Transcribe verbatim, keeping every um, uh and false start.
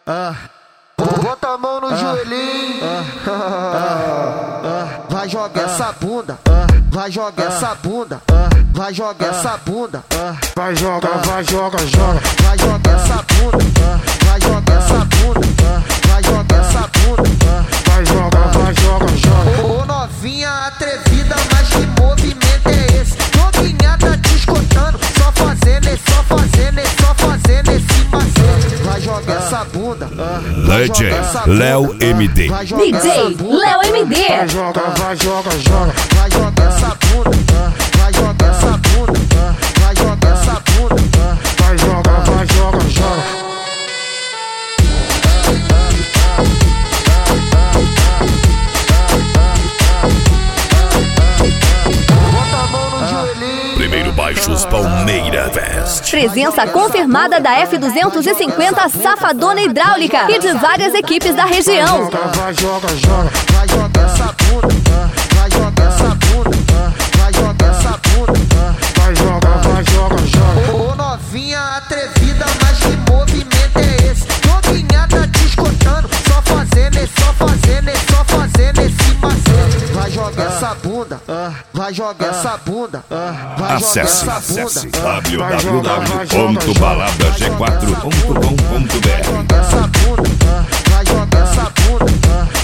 ah. Bota a mão no ah, joelhinho, ah, ah, ah, vai jogar ah, essa bunda, ah, vai jogar ah, essa bunda, ah, vai jogar ah, essa bunda, ah, vai jogar, ah, vai jogar, joga, vai jogar essa bunda, ah, vai jogar essa bunda, ah, vai jogar essa bunda, ah, vai jogar, vai jogar, joga. Ô novinha atrevida, mas que movimento é esse? Novinha tá te escutando, só fazendo, só fazendo, só fazendo esse macete. Vai jogar essa bunda, ah, D J Léo M D. D J Léo M D. Vai jogar, vai jogar, joga. Vai jogar essa bunda, ah, vai jogar essa bunda, ah, vai jogar essa bunda, ah, vai jogar, vai jogar, joga. Primeiro Baixos Palmeira Fest. Presença confirmada da F duzentos e cinquenta Safadona Hidráulica e de várias equipes da região. Vai jogar, joga. Vai jogar essa bunda, vai jogar essa bunda, vai jogar essa bunda, vai jogar, vai jogar, joga. Ô novinha atrevida, mas que movimento é esse? Novinha tá te escutando, só fazendo, só fazendo, só fazendo esse macete. Vai jogar essa bunda, vai jogar essa bunda, vai Acesse, jogar essa acesse bunda. w w w ponto balada g quatro ponto com ponto b r. Vai jogar essa bunda, vai jogar essa bunda,